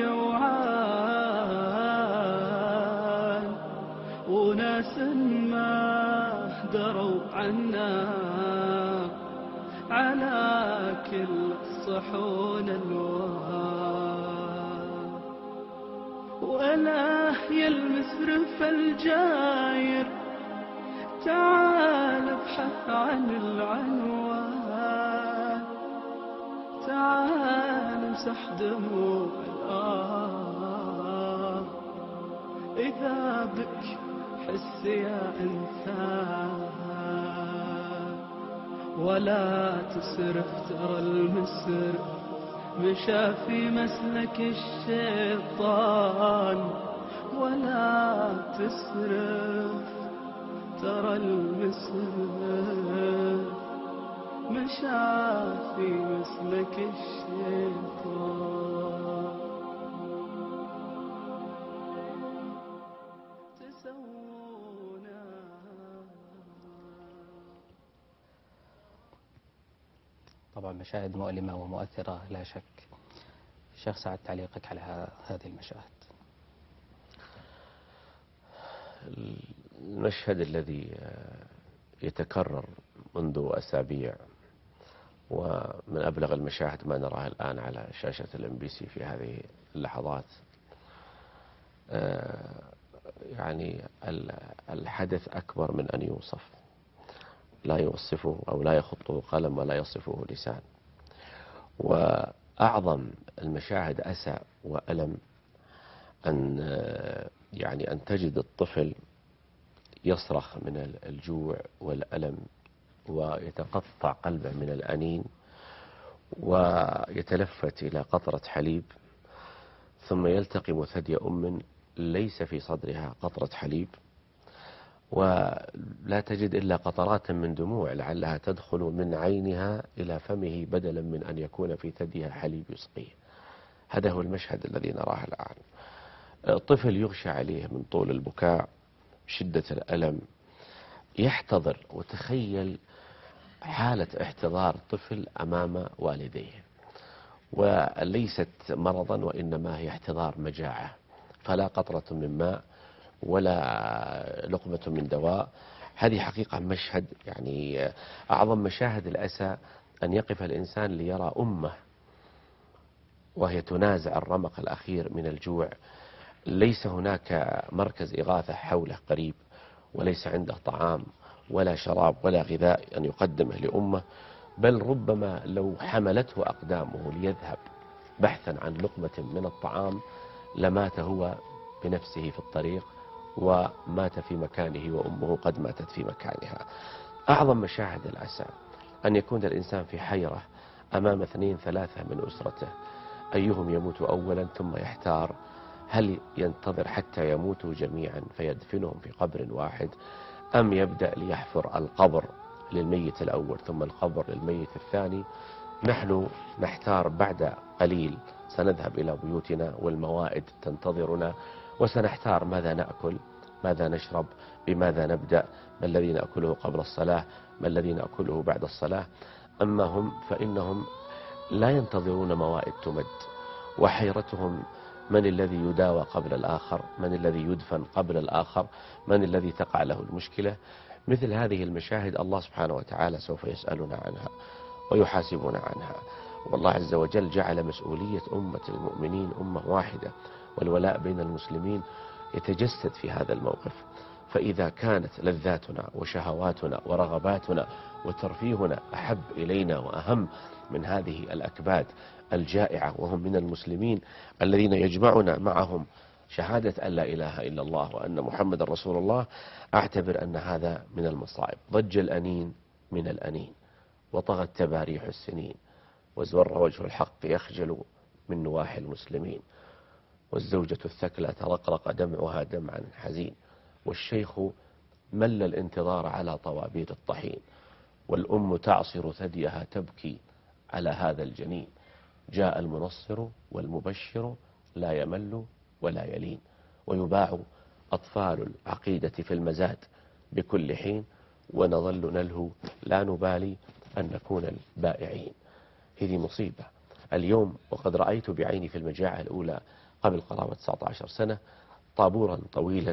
جوعان، وناس ما دروا عنا على كل صحون الوان. وأنا يا المسرف الجاير تعال ابحث عن العنوان، تعال امسح دموع الآه، إذا بك حس يا إنسان، ولا تسرف ترى المسرف مشى في مسلك الشيطان، ولا تسرف ترى المسرف مشى في مسلك الشيطان. تسونا طبعا مشاهد مؤلمة ومؤثرة لا شك. الشيخ سعد، تعليقك على هذه المشاهد؟ المشهد الذي يتكرر منذ أسابيع، ومن أبلغ المشاهد ما نراها الآن على شاشة الMBC في هذه اللحظات، يعني الحدث أكبر من أن يوصف، لا يوصفه أو لا يخطه قلم ولا يصفه لسان. وأعظم المشاهد أسى وألم أن تجد الطفل يصرخ من الجوع والألم ويتقطع قلبه من الأنين، ويتلفت إلى قطرة حليب، ثم يلتقم ثدي أم ليس في صدرها قطرة حليب، ولا تجد إلا قطرات من دموع لعلها تدخل من عينها إلى فمه بدلا من أن يكون في ثديها حليب يسقيه. هذا هو المشهد الذي نراه الآن. طفل يغشى عليه من طول البكاء، شدة الألم، يحتضر. وتخيل حالة احتضار طفل أمام والديه، وليست مرضا وإنما هي احتضار مجاعة، فلا قطرة من ماء ولا لقمة من دواء. هذه حقيقة مشهد يعني أعظم مشاهد الأسى، أن يقف الإنسان ليرى أمه وهي تنازع الرمق الأخير من الجوع، ليس هناك مركز إغاثة حوله قريب، وليس عنده طعام ولا شراب ولا غذاء أن يقدمه لأمه، بل ربما لو حملته أقدامه ليذهب بحثا عن لقمة من الطعام لمات هو بنفسه في الطريق، ومات في مكانه وأمه قد ماتت في مكانها. أعظم مشاهد الأسى أن يكون الإنسان في حيرة أمام 2 3 من أسرته، أيهم يموت أولا، ثم يحتار هل ينتظر حتى يموتوا جميعا فيدفنهم في قبر واحد، أم يبدأ ليحفر القبر للميت الأول ثم القبر للميت الثاني. نحن نحتار، بعد قليل سنذهب إلى بيوتنا والموائد تنتظرنا، وسنحتار ماذا نأكل، ماذا نشرب، بماذا نبدأ، ما الذي نأكله قبل الصلاة، ما الذي نأكله بعد الصلاة. أما هم فإنهم لا ينتظرون موائد تمد، وحيرتهم من الذي يداوى قبل الآخر، من الذي يدفن قبل الآخر، من الذي تقع له المشكلة. مثل هذه المشاهد الله سبحانه وتعالى سوف يسألنا عنها ويحاسبنا عنها. والله عز وجل جعل مسؤولية أمة المؤمنين أمة واحدة، والولاء بين المسلمين يتجسد في هذا الموقف. فإذا كانت لذاتنا وشهواتنا ورغباتنا وترفيهنا أحب إلينا وأهم من هذه الأكباد الجائعة وهم من المسلمين الذين يجمعنا معهم شهادة أن لا إله إلا الله وأن محمد رسول الله، أعتبر أن هذا من المصائب. ضج الأنين من الأنين، وطغت تباريح السنين، وازور وجه الحق يخجل من نواحي المسلمين، والزوجة الثكلى ترقرق دمعها دمعا حزين، والشيخ مل الانتظار على طوابير الطحين، والأم تعصر ثديها تبكي على هذا الجنين. جاء المنصر والمبشر لا يمل ولا يلين، ويباع أطفال العقيدة في المزاد بكل حين، ونظل نلهو لا نبالي أن نكون البائعين. هذه مصيبة اليوم. وقد رأيت بعيني في المجاعة الأولى قبل قرابة 19 سنة طابورا طويلا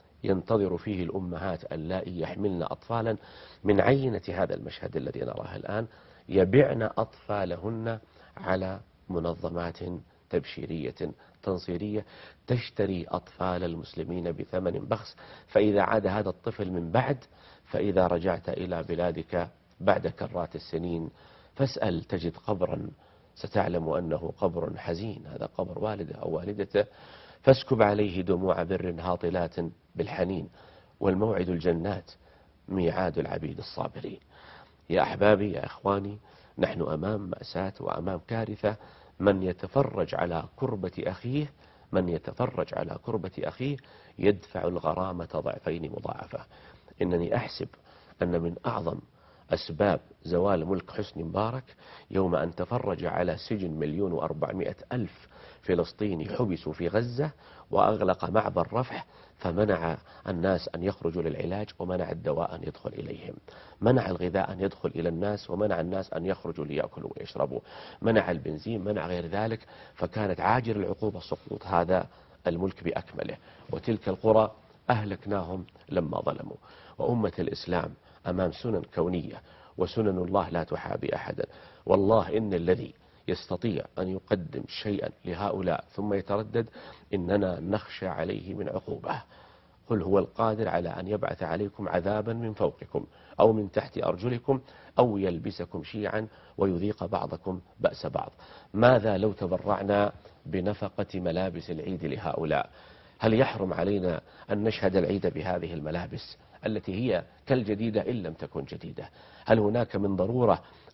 ينتظر فيه الأمهات اللائي يحملن أطفالا من عينة هذا المشهد الذي نراه الآن، يبعن أطفالهن على منظمات تبشيرية تنصيرية تشتري أطفال المسلمين بثمن بخس. فإذا عاد هذا الطفل من بعد، فإذا رجعت إلى بلادك بعد كرات السنين فاسأل تجد قبرا ستعلم أنه قبر حزين، هذا قبر والده أو والدته، فاسكب عليه دموع بر هاطلات بالحنين، والموعد الجنات ميعاد العبيد الصابرين. يا أحبابي يا إخواني، نحن أمام مأساة وأمام كارثة. من يتفرج على كربة أخيه، من يتفرج على كربة أخيه يدفع الغرامة ضعفين مضاعفة. إنني أحسب أن من أعظم أسباب زوال ملك حسني مبارك يوم أن تفرج على سجن 1,400,000 فلسطيني حبسوا في غزة، وأغلق معبر رفح، فمنع الناس أن يخرجوا للعلاج، ومنع الدواء أن يدخل إليهم، منع الغذاء أن يدخل إلى الناس، ومنع الناس أن يخرجوا ليأكلوا ويشربوا، منع البنزين، منع غير ذلك. فكانت عاجل العقوبة سقوط هذا الملك بأكمله. وتلك القرى أهلكناهم لما ظلموا. وأمة الإسلام أمام سنن كونية، وسنن الله لا تحابي أحدا. والله إن الذي يستطيع أن يقدم شيئا لهؤلاء ثم يتردد إننا نخشى عليه من عقوبة. قل هو القادر على أن يبعث عليكم عذابا من فوقكم أو من تحت أرجلكم أو يلبسكم شيعا ويذيق بعضكم بأس بعض. ماذا لو تبرعنا بنفقة ملابس العيد لهؤلاء؟ هل يحرم علينا أن نشهد العيد بهذه الملابس التي هي كالجديدة إن لم تكن جديدة؟ هل هناك من ضرورة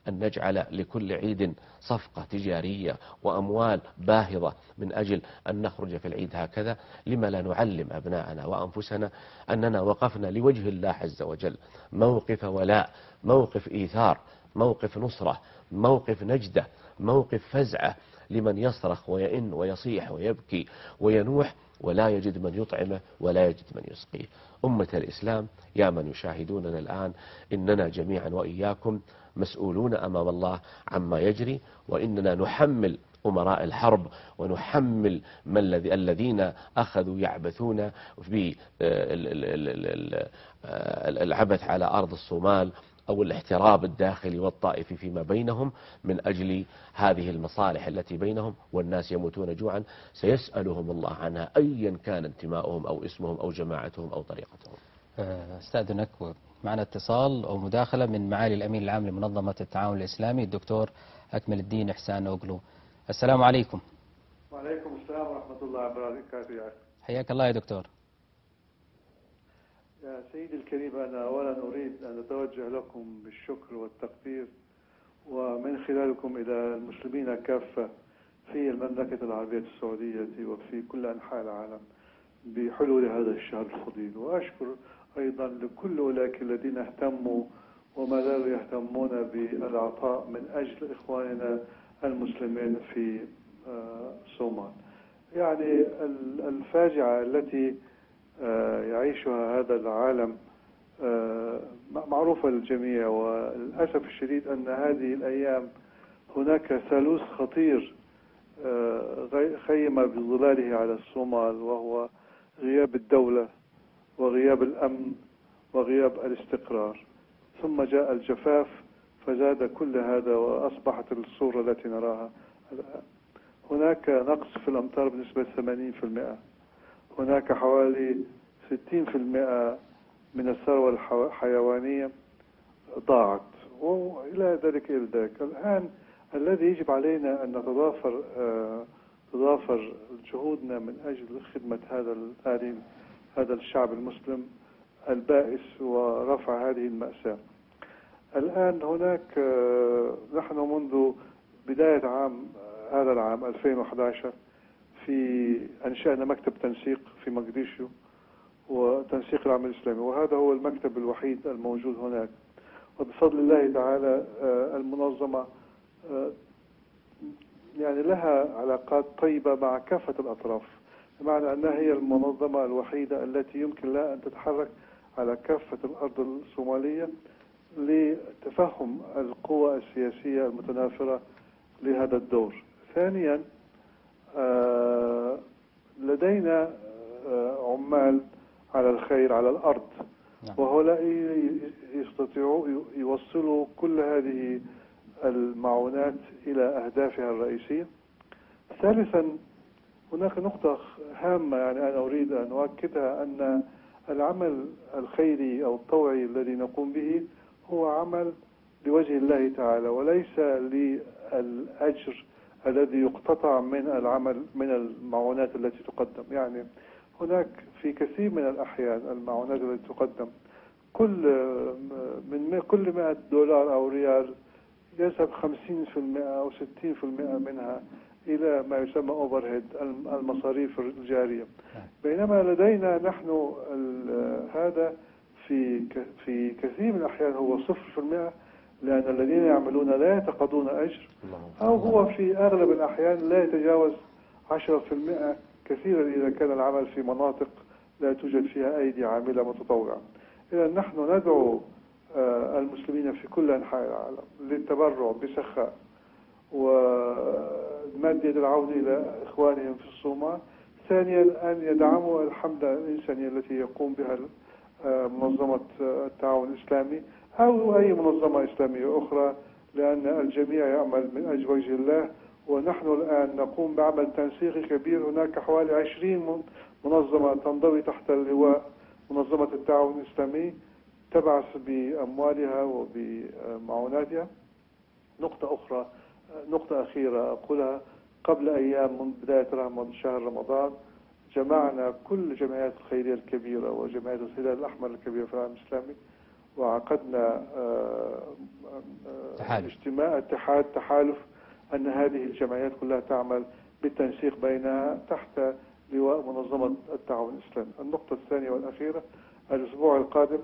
أن نجعل لكل عيد صفقة تجارية وأموال باهظة من أجل أن نخرج في العيد هكذا؟ لما لا نعلم أبناءنا وأنفسنا أننا وقفنا لوجه الله عز وجل موقف ولاء، موقف إيثار، موقف نصرة، موقف نجدة، موقف فزعة لمن يصرخ ويئن ويصيح ويبكي وينوح ولا يجد من يطعمه ولا يجد من يسقيه. أمة الإسلام يا من يشاهدوننا الآن، إننا جميعا وإياكم مسؤولون أمام الله عما يجري، وإننا نحمل أمراء الحرب ونحمل الذين أخذوا يعبثون في العبث على أرض الصومال أو الاحتراب الداخلي والطائفي فيما بينهم من أجل هذه المصالح التي بينهم، والناس يموتون جوعا سيسألهم الله عنها أيا كان انتماؤهم أو اسمهم أو جماعتهم أو طريقتهم. استأذنك، معنا اتصال أو مداخلة من معالي الأمين العام لمنظمة التعاون الإسلامي الدكتور أكمل الدين إحسان أوغلو. السلام عليكم. وعليكم السلام ورحمة الله وبركاته يا أخي. حياك الله يا دكتور. يا سيدي الكريم، أنا أولا أريد أن أتوجه لكم بالشكر والتقدير ومن خلالكم إلى المسلمين كافة في المملكة العربية السعودية وفي كل أنحاء العالم بحلول هذا الشهر الفضيل، وأشكر أيضا لكل أولئك الذين اهتموا وما زالوا يهتمون بالعطاء من أجل إخواننا المسلمين في الصومال. يعني الفاجعة التي يعيشها هذا العالم معروفة للجميع، وللأسف الشديد أن هذه الأيام هناك ثالوث خطير خيم بظلاله على الصومال، وهو غياب الدولة وغياب الأمن وغياب الاستقرار، ثم جاء الجفاف فزاد كل هذا وأصبحت الصورة التي نراها الآن. هناك نقص في الأمطار بنسبة 80%، هناك حوالي 60% من الثروة الحيوانية ضاعت، وإلى ذلك إلى ذلك. الآن الذي يجب علينا أن تضافر جهودنا من أجل خدمة هذا الشعب المسلم البائس ورفع هذه المأساة. الآن هناك نحن منذ بداية هذا العام 2011 أنشأنا مكتب تنسيق في مقديشو وتنسيق العمل الإسلامي، وهذا هو المكتب الوحيد الموجود هناك. وبفضل الله تعالى المنظمة يعني لها علاقات طيبة مع كافة الأطراف، بمعنى أنها هي المنظمة الوحيدة التي يمكن لها أن تتحرك على كافة الأرض الصومالية لتفهم القوى السياسية المتنافرة لهذا الدور. ثانيا لدينا عمال على الخير على الأرض، وهؤلاء يستطيعوا يوصلوا كل هذه المعونات إلى أهدافها الرئيسية. ثالثا هناك نقطة هامة يعني أنا أريد أن أؤكدها، أن العمل الخيري أو الطوعي الذي نقوم به هو عمل لوجه الله تعالى، وليس للأجر الذي يقتطع من العمل من المعونات التي تقدم. يعني هناك في كثير من الأحيان المعونات التي تقدم من كل 100 دولار أو ريال يذهب 50% أو 60% منها إلى ما يسمى أوفرهيد، المصاريف الجارية، بينما لدينا نحن هذا في كثير من الأحيان هو 0%، لأن الذين يعملون لا يتقاضون أجر، أو هو في أغلب الأحيان لا يتجاوز 10% كثيرا إذا كان العمل في مناطق لا توجد فيها أيدي عاملة متطوعة. إذا نحن ندعو المسلمين في كل أنحاء العالم للتبرع بسخاء ومد يد العون إلى إخوانهم في الصومال. ثانيا أن يدعموا الحملة الإنسانية التي يقوم بها منظمة التعاون الإسلامي أو أي منظمة إسلامية أخرى، لأن الجميع يعمل من أجل وجه الله. ونحن الآن نقوم بعمل تنسيقي كبير، هناك حوالي 20 منظمة تنضوي تحت اللواء منظمة التعاون الإسلامي تبعث بأموالها وبمعوناتها. نقطة أخيرة أقولها، قبل أيام من بداية شهر رمضان جمعنا كل الجمعيات الخيرية الكبيرة وجمعيات الهلال الأحمر الكبيرة في العالم الإسلامي، وعقدنا اجتماع تحالف أن هذه الجمعيات كلها تعمل بالتنسيق بينها تحت لواء منظمة التعاون الإسلامي. النقطة الثانية والأخيرة، الأسبوع القادم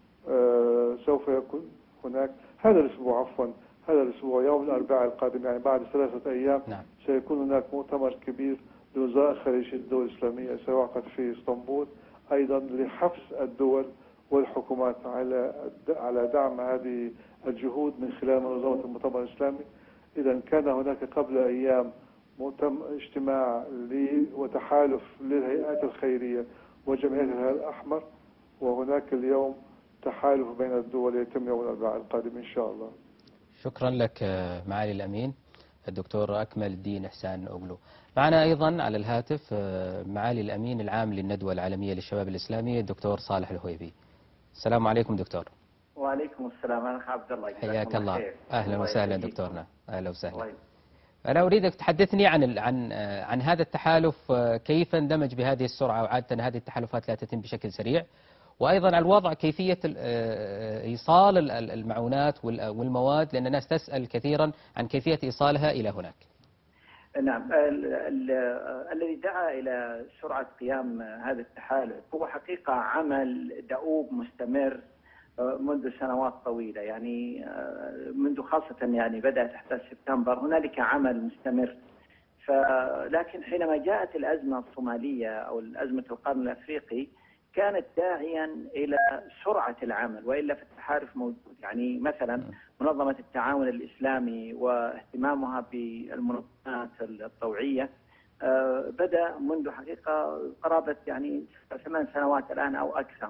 سوف يكون هناك هذا الأسبوع يوم الأربعاء القادم، يعني بعد 3 أيام. نعم. سيكون هناك مؤتمر كبير لوزراء خارجية الدول الإسلامية سيعقد في اسطنبول، أيضا لحث الدول والحكومات على دعم هذه الجهود من خلال منظمة المؤتمر الإسلامي. إذا كان هناك قبل أيام اجتماع وتحالف للهيئات الخيرية وجمعيات الهلال الأحمر، وهناك اليوم تحالف بين الدول يتم يوم الأربعاء القادم إن شاء الله. شكرا لك معالي الأمين الدكتور أكمل الدين إحسان أوغلو. معنا أيضا على الهاتف معالي الأمين العام للندوة العالمية للشباب الإسلامي الدكتور صالح الهويبي. السلام عليكم دكتور. وعليكم السلام. أنا عبد الله. حياك الله. أهلا وسهلا دكتورنا. أهلا وسهلا. أنا أريدك تحدثني عن هذا التحالف، كيف اندمج بهذه السرعة، وعادة هذه التحالفات لا تتم بشكل سريع، وأيضا على الوضع كيفية إيصال المعونات والمواد، لأن الناس تسأل كثيرا عن كيفية إيصالها إلى هناك. نعم، الذي دعا إلى سرعة قيام هذا التحالف هو حقيقة عمل دؤوب مستمر منذ سنوات طويلة، يعني منذ خاصة يعني بدأت أحداث سبتمبر هنالك عمل مستمر. لكن حينما جاءت الأزمة الصومالية أو الأزمة القرن الأفريقي كانت داعيا إلى سرعة العمل، وإلا في التحالف موجود. يعني مثلا منظمة التعاون الإسلامي واهتمامها بالمنظمات الطوعية بدأ منذ حقيقة قرابة يعني 8 سنوات الآن أو أكثر.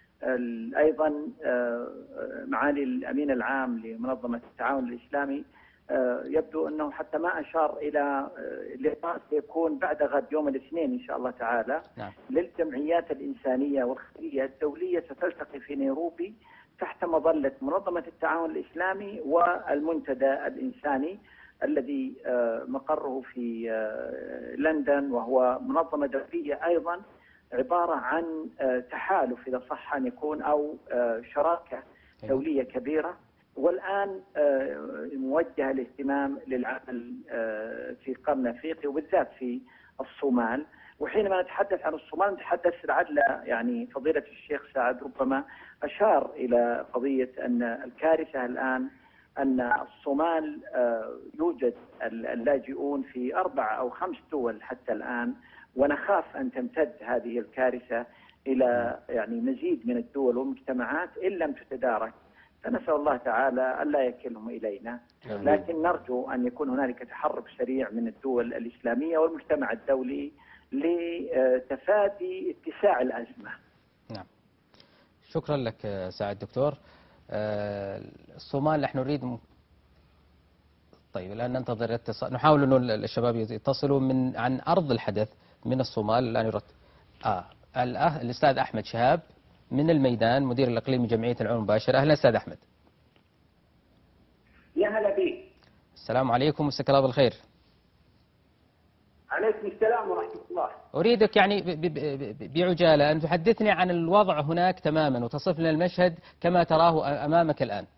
أيضا معالي الأمين العام لمنظمة التعاون الإسلامي يبدو أنه حتى ما أشار إلى لقاء سيكون بعد غد يوم الاثنين إن شاء الله تعالى. نعم. للجمعيات الإنسانية والخيرية الدولية ستلتقي في نيروبي تحت مظلة منظمة التعاون الإسلامي والمنتدى الإنساني الذي مقره في لندن، وهو منظمة دولية أيضا عبارة عن تحالف إذا صح أن يكون أو شراكة دولية كبيرة. والآن موجه الاهتمام للعمل في القرن الأفريقي وبالذات في الصومال. وحينما نتحدث عن الصومال نتحدث لعل يعني فضيلة الشيخ سعد ربما أشار إلى قضية أن الكارثة الآن أن الصومال يوجد اللاجئون في 4 أو 5 دول حتى الآن، ونخاف أن تمتد هذه الكارثة إلى يعني مزيد من الدول والمجتمعات إن لم تتدارك. فنسأل الله تعالى ألا يكلهم إلينا، لكن نرجو أن يكون هنالك تحرك سريع من الدول الإسلامية والمجتمع الدولي لتفادي اتساع الأزمة. نعم، شكرا لك سعد دكتور. الصومال نحن نريد طيب الآن ننتظر اتصال، نحاول أن الشباب يتصلوا عن أرض الحدث من الصومال. الآن يرد الأستاذ أحمد شهاب من الميدان، مدير الإقليمي جمعية العون المباشرة. أهلا أستاذ أحمد. يا هلا بك. السلام عليكم، مساك الله بالخير. عليكم السلام ورحمة الله. أريدك يعني بعجالة أن تحدثني عن الوضع هناك تماما وتصف لنا المشهد كما تراه أمامك الآن.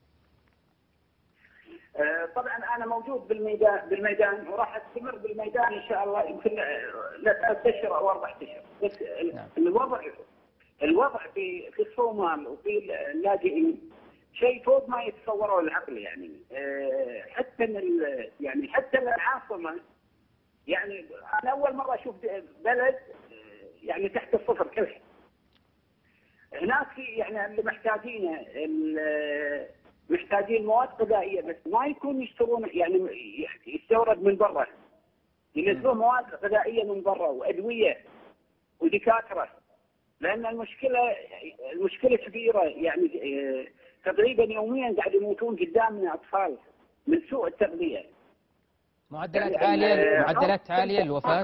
طبعا أنا موجود بالميدان وراح أستمر بالميدان إن شاء الله يمكن 3 أشهر أو 4 أشهر. بس نعم. الوضع في الصومال وفي اللاجئين شيء فوق ما يتصوره العقل. يعني حتى العاصمة، يعني أنا أول مرة أشوف بلد يعني تحت الصفر كلها. هناك يعني اللي محتاجين مواد غذائية بس ما يكون يشترون، يعني يستورد من برا، ينزلون مواد غذائية من برا وأدوية ودكاترة، لأن المشكلة كبيرة. يعني تقريبا يوميا قاعد يموتون قدامنا أطفال من سوء التغذية. معدلات عالية، معدلات عالية للوفاة.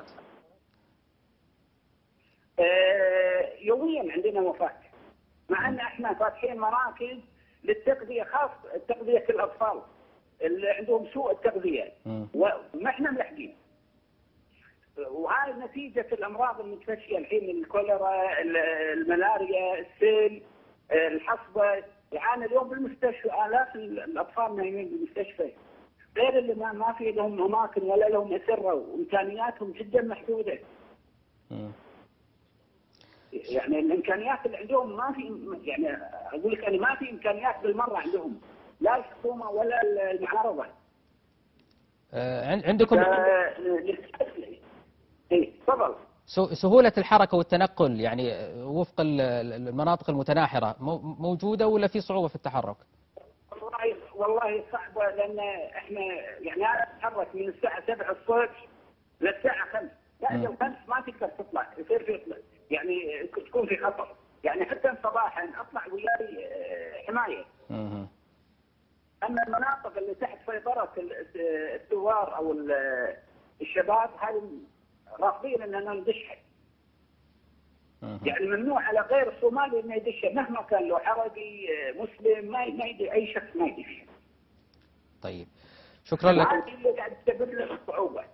يوميا عندنا وفاة، مع أن احنا فاتحين مراكز للتغذية، خاص تغذية الأطفال اللي عندهم سوء التغذية، وما احنا ملحقين. وهاي نتيجة الأمراض المتفشية الحين، الكوليرا، الملاريا، السيل، الحصبة، يعاني اليوم بالمستشفى، آلاف الأطفال نايمين بالمستشفى، غير اللي ما في لهم أماكن ولا لهم أسرة، وإمكانياتهم جدا محدودة. يعني الإمكانيات اللي عندهم ما في، يعني أقول لك أنا ما في إمكانيات بالمرة عندهم، لا الحكومة ولا المعارضة. عندكم تفضل. سهولة الحركة والتنقل يعني وفق المناطق المتناحرة موجودة ولا في صعوبة في التحرك؟ والله صعبة، لأن احنا يعني أنا أتحرك من الساعة 7 الصبح للساعة 5، بعد الخمس ما تقدر تطلع، يصير في يعني تكون في خطر، يعني حتى صباحا أطلع وياي حماية. أما المناطق اللي تحت سيطرة الثوار أو الشباب هذه رافضين أننا ندشها. يعني ممنوع على غير الصومالي انه يدش مهما كان، لو عربي مسلم ما يدي، اي شخص ما يدش. طيب شكرا لك. هذه اللي قاعد تسبب لنا الصعوبه.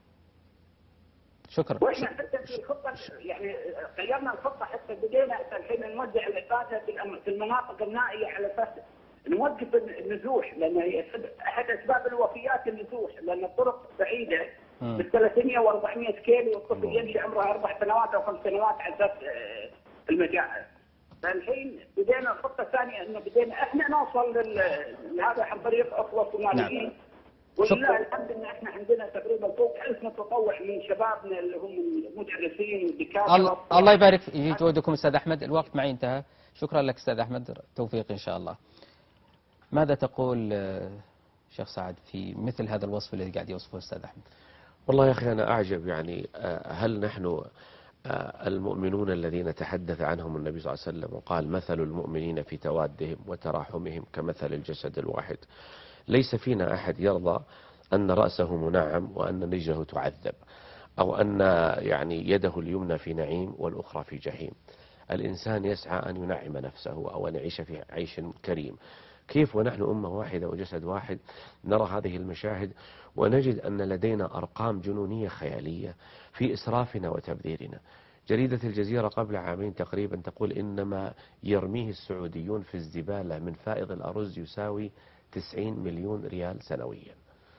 شكرا. واحنا حتى في الخطه يعني غيرنا الخطه، حتى بدينا الحين نوزع الاغاثه في المناطق النائيه على اساس نوقف النزوح، لان احد اسباب الوفيات النزوح، لان الطرق بعيده بال 300 و400 كيلو، والطفل يمشي عمره 4 سنوات او 5 سنوات على اساس المجاعه. فالحين بدينا الخطه الثانيه انه بدينا احنا نوصل لهذا عن طريق اخوه صوماليين. ولله الحمد ان احنا عندنا تقريبا فوق 1000 متطوع من شبابنا اللي هم المدرسين والدكاتره. الله يبارك في جهودكم استاذ احمد، الوقت معي انتهى. شكرا لك استاذ احمد، توفيق ان شاء الله. ماذا تقول شيخ سعد في مثل هذا الوصف الذي قاعد يوصفه استاذ احمد؟ والله يا أخي أنا أعجب، يعني هل نحن المؤمنون الذين تحدث عنهم النبي صلى الله عليه وسلم وقال مثل المؤمنين في توادهم وتراحمهم كمثل الجسد الواحد، ليس فينا أحد يرضى أن رأسه منعم وأن رجله تعذب، أو أن يعني يده اليمنى في نعيم والأخرى في جحيم. الإنسان يسعى أن ينعم نفسه أو أن يعيش في عيش كريم. كيف ونحن أمة واحدة وجسد واحد نرى هذه المشاهد ونجد أن لدينا أرقام جنونية خيالية في إسرافنا وتبذيرنا؟ جريدة الجزيرة قبل عامين تقريبا تقول إنما يرميه السعوديون في الزبالة من فائض الأرز يساوي 90 مليون ريال سنويا.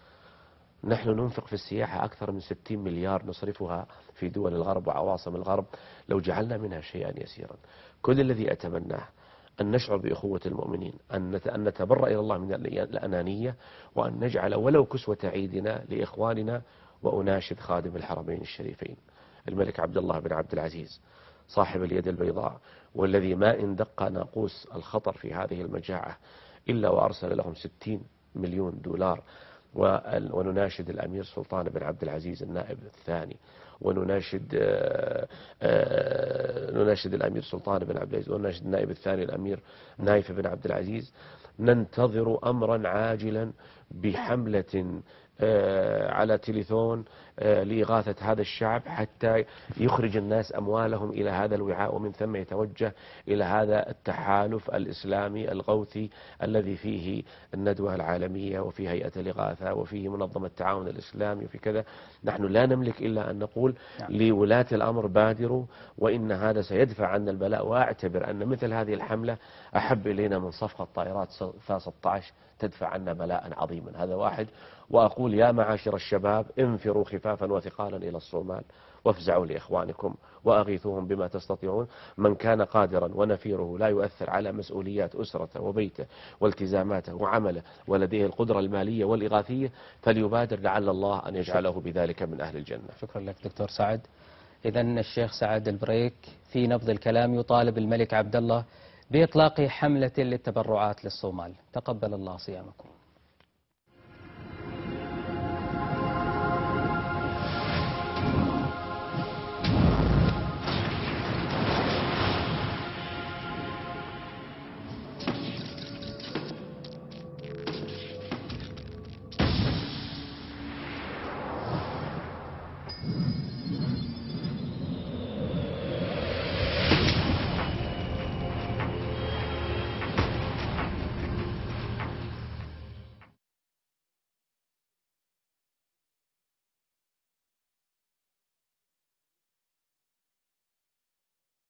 نحن ننفق في السياحة أكثر من 60 مليار نصرفها في دول الغرب وعواصم الغرب لو جعلنا منها شيئا يسيرا. كل الذي أتمناه أن نشعر بأخوة المؤمنين، أن نتبرأ إلى الله من الأنانية، وأن نجعل ولو كسوة عيدنا لإخواننا. وأناشد خادم الحرمين الشريفين الملك عبد الله بن عبد العزيز صاحب اليد البيضاء، والذي ما إن دق ناقوس الخطر في هذه المجاعة إلا وأرسل لهم 60 مليون دولار. ونناشد الأمير سلطان بن عبد العزيز النائب الثاني، ونناشد الأمير سلطان بن عبد العزيز، ونناشد النائب الثاني الأمير نايف بن عبد العزيز. ننتظر أمرا عاجلا بحملة على تليفون لإغاثة هذا الشعب حتى يخرج الناس أموالهم إلى هذا الوعاء، ومن ثم يتوجه إلى هذا التحالف الإسلامي الغوثي الذي فيه الندوة العالمية وفيه هيئة الإغاثة وفيه منظمة التعاون الإسلامي وفي كذا. نحن لا نملك إلا أن نقول لولاة الأمر بادروا، وإن هذا سيدفع عنا البلاء. وأعتبر أن مثل هذه الحملة أحب إلينا من صفقة طائرات فا 16 تدفع عنا بلاء عظيما. هذا واحد. وأقول يا معاشر الشباب انفروا خفافا وثقالا إلى الصومال وافزعوا لإخوانكم وأغيثوهم بما تستطيعون. من كان قادرا ونفيره لا يؤثر على مسؤوليات أسرته وبيته والتزاماته وعمله ولديه القدرة المالية والإغاثية فليبادر، لعل الله أن يجعله بذلك من أهل الجنة. شكرا لك دكتور سعد. إذا الشيخ سعد البريك في نبض الكلام يطالب الملك عبد الله بإطلاق حملة للتبرعات للصومال. تقبل الله صيامكم.